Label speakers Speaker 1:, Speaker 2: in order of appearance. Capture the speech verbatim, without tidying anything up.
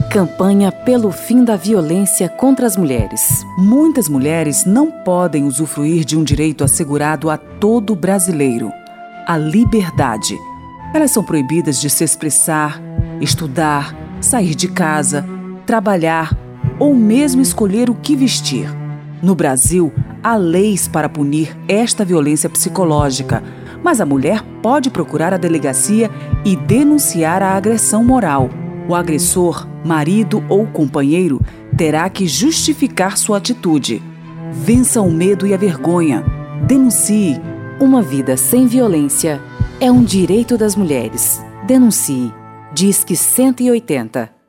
Speaker 1: Campanha pelo fim da violência contra as mulheres. Muitas mulheres não podem usufruir de um direito assegurado a todo brasileiro: a liberdade. Elas são proibidas de se expressar, estudar, sair de casa, trabalhar ou mesmo escolher o que vestir. No Brasil, há leis para punir esta violência psicológica, mas a mulher pode procurar a delegacia e denunciar a agressão moral. O agressor, marido ou companheiro, terá que justificar sua atitude. Vença o medo e a vergonha. Denuncie. Uma vida sem violência é um direito das mulheres. Denuncie. Disque cento e oitenta.